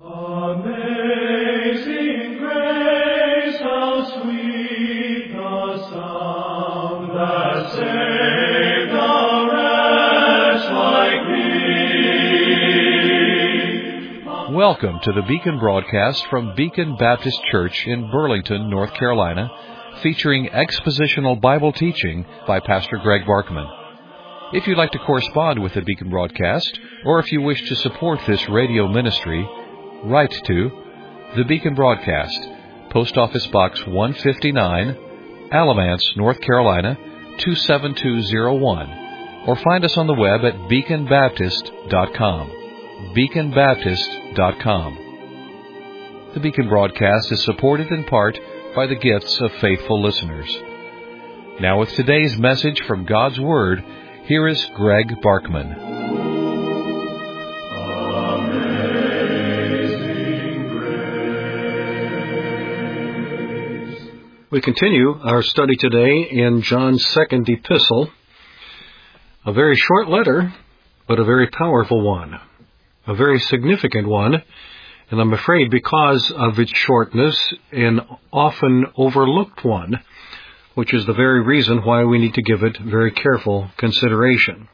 Amazing grace, how sweet the sound that saved a wretch like me. Welcome to the Beacon broadcast from Beacon Baptist Church in Burlington, North Carolina, featuring expositional Bible teaching by Pastor Greg Barkman. If you'd like to correspond with the Beacon broadcast, or if you wish to support this radio ministry, write to the Beacon Broadcast, Post Office Box 159, Alamance, North Carolina 27201, or find us on the web at beaconbaptist.com. beaconbaptist.com. The Beacon Broadcast is supported in part by the gifts of faithful listeners. Now with today's message from God's Word, here is Greg Barkman. We continue our study today in John's second epistle, a very short letter, but a very powerful one, a very significant one, and I'm afraid because of its shortness, an often overlooked one, which is the very reason why we need to give it very careful consideration.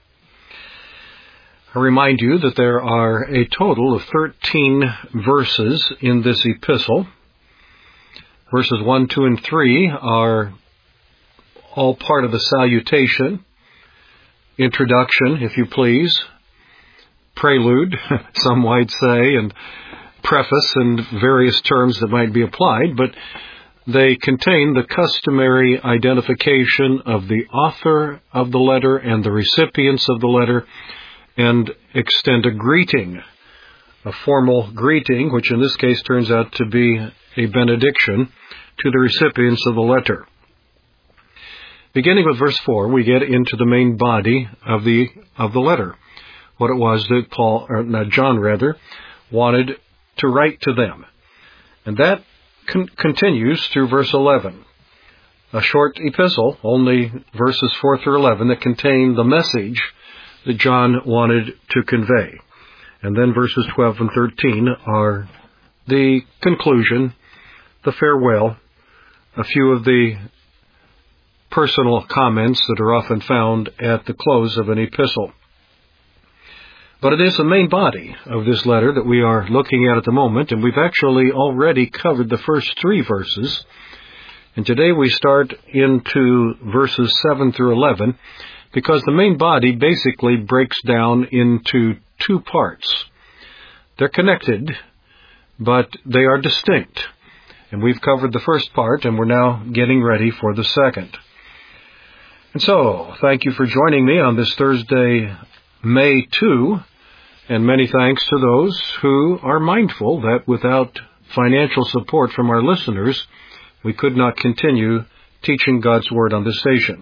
I remind you that there are a total of 13 verses in this epistle. Verses 1, 2, and 3 are all part of the salutation, introduction, if you please, prelude, some might say, and preface and various terms that might be applied, but they contain the customary identification of the author of the letter and the recipients of the letter, and extend a greeting, a formal greeting, which in this case turns out to be a benediction to the recipients of the letter. Beginning with verse 4, we get into the main body of the letter, what it was that John wanted to write to them. And that continues through verse 11. A short epistle, only verses 4 through 11, that contain the message that John wanted to convey. And then verses 12 and 13 are the conclusion, the farewell, a few of the personal comments that are often found at the close of an epistle. But it is the main body of this letter that we are looking at the moment, and we've actually already covered the first 3 verses. And today we start into verses 7 through 11, because the main body basically breaks down into 2 parts. They're connected, but they are distinct. And we've covered the first part, and we're now getting ready for the second. And so, thank you for joining me on this Thursday, May 2, and many thanks to those who are mindful that without financial support from our listeners, we could not continue teaching God's Word on this station.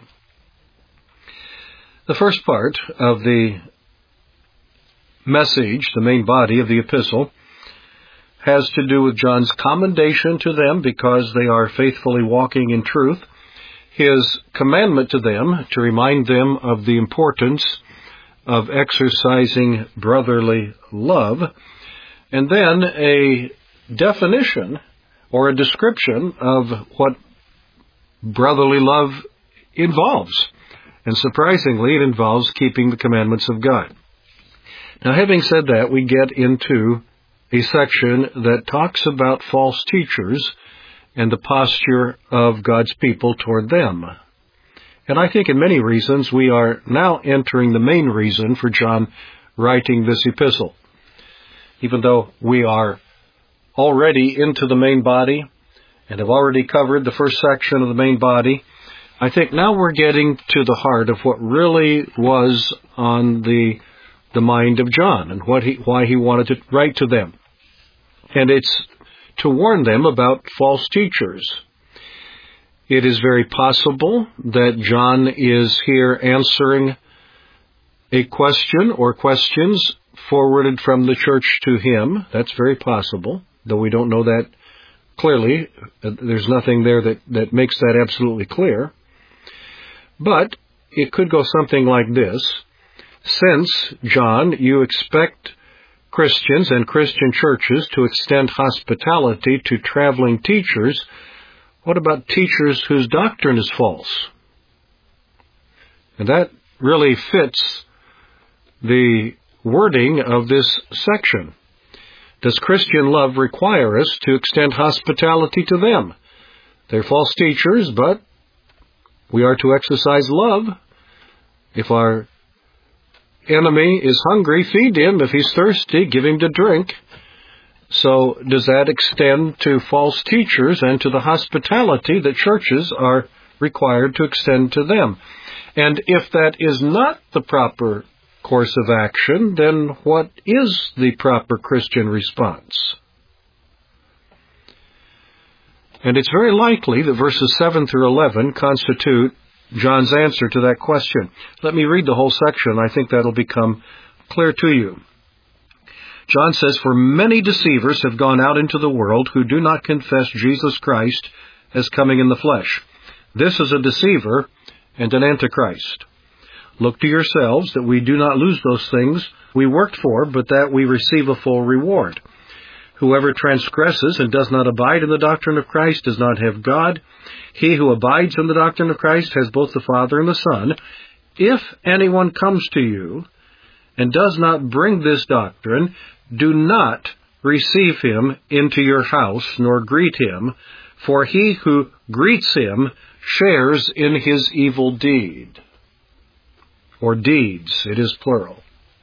The first part of the message, the main body of the epistle, has to do with John's commendation to them because they are faithfully walking in truth, his commandment to them to remind them of the importance of exercising brotherly love, and then a definition or a description of what brotherly love involves. And surprisingly, it involves keeping the commandments of God. Now, having said that, we get into a section that talks about false teachers and the posture of God's people toward them. And I think in many reasons we are now entering the main reason for John writing this epistle. Even though we are already into the main body and have already covered the first section of the main body, I think now we're getting to the heart of what really was on the mind of John and why he wanted to write to them. And it's to warn them about false teachers. It is very possible that John is here answering a question or questions forwarded from the church to him. That's very possible, though we don't know that clearly. There's nothing there that makes that absolutely clear. But it could go something like this. Since, John, you expect Christians and Christian churches to extend hospitality to traveling teachers, what about teachers whose doctrine is false? And that really fits the wording of this section. Does Christian love require us to extend hospitality to them? They're false teachers, but we are to exercise love. If our enemy is hungry, feed him. If he's thirsty, give him to drink. So does that extend to false teachers and to the hospitality that churches are required to extend to them? And if that is not the proper course of action, then what is the proper Christian response? And it's very likely that verses 7 through 11 constitute John's answer to that question. Let me read the whole section. I think that'll become clear to you. John says, "For many deceivers have gone out into the world who do not confess Jesus Christ as coming in the flesh. This is a deceiver and an antichrist. Look to yourselves that we do not lose those things we worked for, but that we receive a full reward. Whoever transgresses and does not abide in the doctrine of Christ does not have God. He who abides in the doctrine of Christ has both the Father and the Son. If anyone comes to you and does not bring this doctrine, do not receive him into your house, nor greet him, for he who greets him shares in his evil deed." Or deeds, it is plural.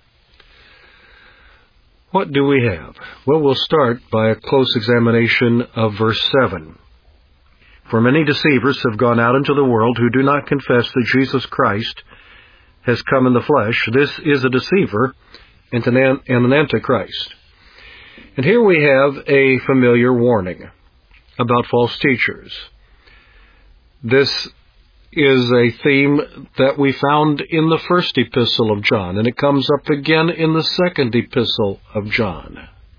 What do we have? Well, we'll start by a close examination of verse 7. "For many deceivers have gone out into the world who do not confess that Jesus Christ has come in the flesh. This is a deceiver and an antichrist." And here we have a familiar warning about false teachers. This is a theme that we found in the first epistle of John, and it comes up again in the second epistle of John.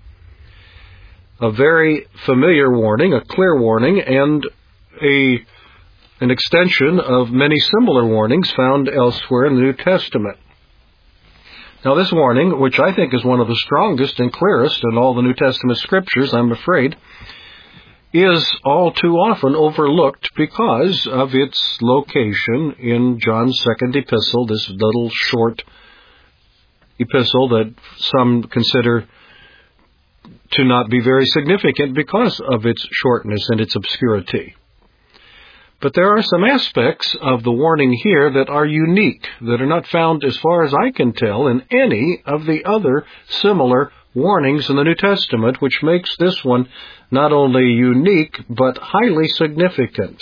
A very familiar warning, a clear warning, and an extension of many similar warnings found elsewhere in the New Testament. Now, this warning, which I think is one of the strongest and clearest in all the New Testament scriptures, I'm afraid, is all too often overlooked because of its location in John's second epistle, this little short epistle that some consider to not be very significant because of its shortness and its obscurity. But there are some aspects of the warning here that are unique, that are not found, as far as I can tell, in any of the other similar warnings in the New Testament, which makes this one not only unique, but highly significant.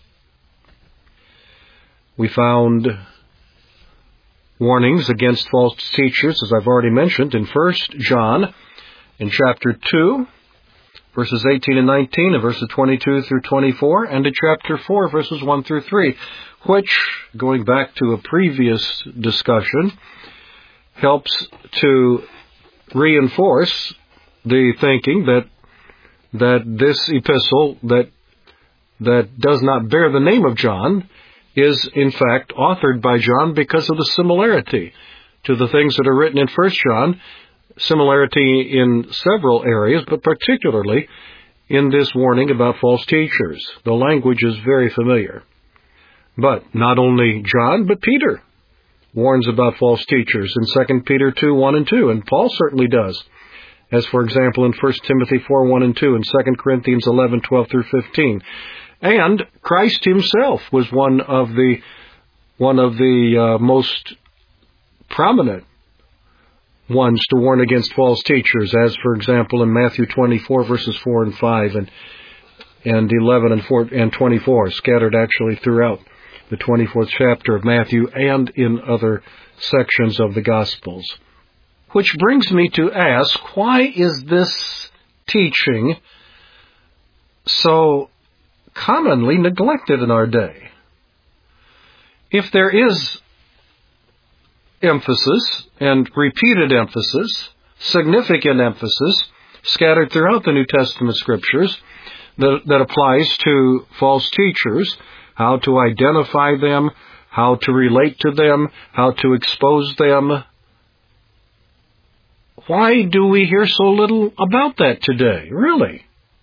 We found warnings against false teachers, as I've already mentioned, in 1 John, in chapter 2, verses 18 and 19, and verses 22 through 24, and in chapter 4, verses 1 through 3, which, going back to a previous discussion, helps to reinforce the thinking that this epistle that does not bear the name of John is in fact authored by John because of the similarity to the things that are written in 1 John, similarity in several areas, but particularly in this warning about false teachers. The language is very familiar. But not only John, but Peter warns about false teachers in 2 Peter 2, 1 and 2, and Paul certainly does, as for example in 1 Timothy 4, 1 and 2, and 2 Corinthians 11, 12 through 15. And Christ himself was one of the most prominent ones to warn against false teachers, as for example in Matthew 24, verses 4 and 5, and 11 and 24, scattered actually throughout the 24th chapter of Matthew and in other sections of the Gospels. Which brings me to ask, why is this teaching so commonly neglected in our day? If there is emphasis and repeated emphasis, significant emphasis, scattered throughout the New Testament scriptures that applies to false teachers, how to identify them, how to relate to them, how to expose them, Why do we hear so little about that today? Really?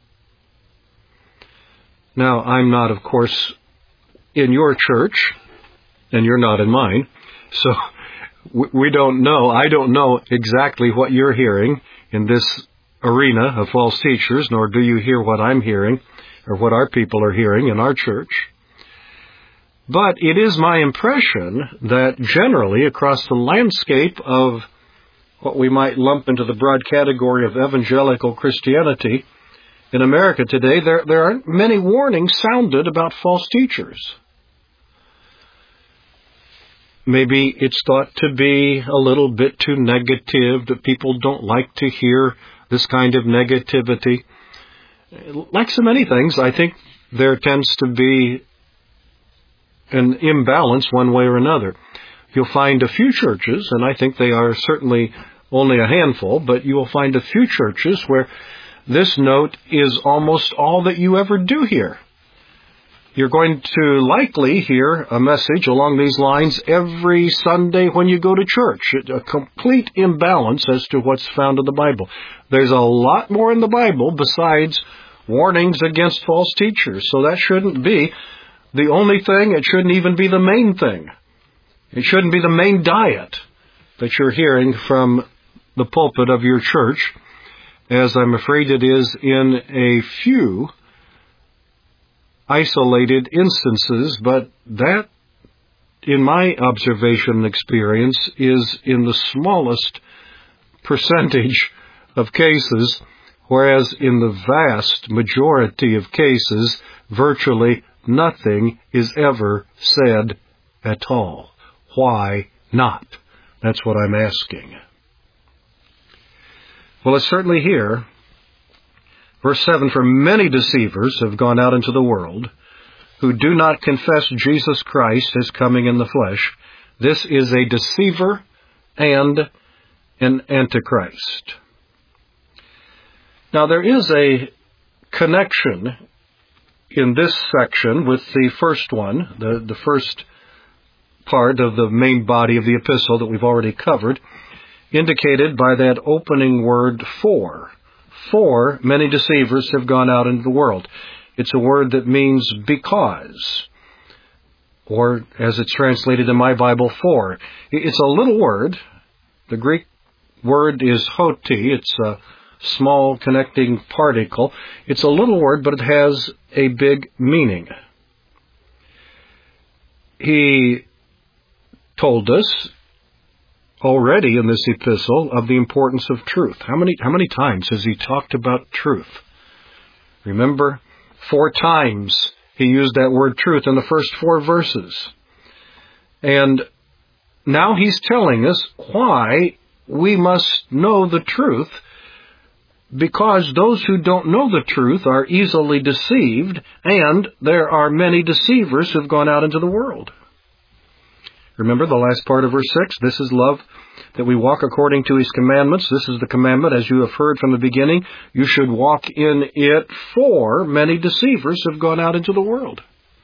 Now, I'm not, of course, in your church, and you're not in mine, so we don't know. I don't know exactly what you're hearing in this arena of false teachers, nor do you hear what I'm hearing or what our people are hearing in our church. But it is my impression that generally across the landscape of what we might lump into the broad category of evangelical Christianity in America today, there aren't many warnings sounded about false teachers. Maybe it's thought to be a little bit too negative, that people don't like to hear this kind of negativity. Like so many things, I think there tends to be an imbalance one way or another. You'll find a few churches, and I think they are certainly only a handful, but you will find a few churches where this note is almost all that you ever do hear. You're going to likely hear a message along these lines every Sunday when you go to church. A complete imbalance as to what's found in the Bible. There's a lot more in the Bible besides warnings against false teachers. So that shouldn't be the only thing. It shouldn't even be the main thing. It shouldn't be the main diet that you're hearing from the pulpit of your church, as I'm afraid it is in a few isolated instances, but that, in my observation and experience, is in the smallest percentage of cases, whereas in the vast majority of cases, virtually nothing is ever said at all. Why not? That's what I'm asking. Well, it's certainly here. Verse 7, for many deceivers have gone out into the world who do not confess Jesus Christ as coming in the flesh. This is a deceiver and an antichrist. Now, there is a connection in this section with the first one, the first part of the main body of the epistle that we've already covered, indicated by that opening word for. For many deceivers have gone out into the world. It's a word that means because, or as it's translated in my Bible, for. It's a little word. The Greek word is hoti. It's a small connecting particle. It's a little word, but it has a big meaning. He told us already in this epistle of the importance of truth. How many times has he talked about truth? Remember, 4 times he used that word truth in the first 4 verses. And now he's telling us why we must know the truth, because those who don't know the truth are easily deceived, and there are many deceivers who've gone out into the world. Remember the last part of verse 6? This is love, that we walk according to His commandments. This is the commandment, as you have heard from the beginning. You should walk in it, for many deceivers have gone out into the world.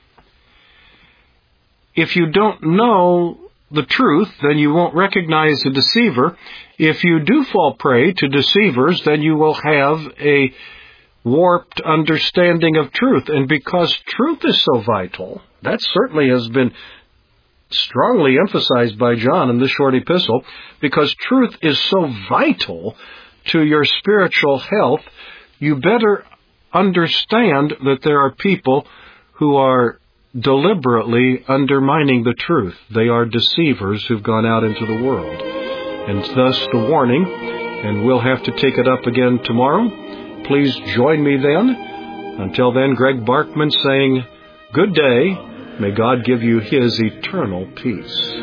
If you don't know the truth, then you won't recognize the deceiver. If you do fall prey to deceivers, then you will have a warped understanding of truth. And because truth is so vital, that certainly has been strongly emphasized by John in this short epistle, because truth is so vital to your spiritual health, you better understand that there are people who are deliberately undermining the truth. They are deceivers who've gone out into the world. And thus the warning, and we'll have to take it up again tomorrow. Please join me then. Until then, Greg Barkman saying, good day. May God give you His eternal peace.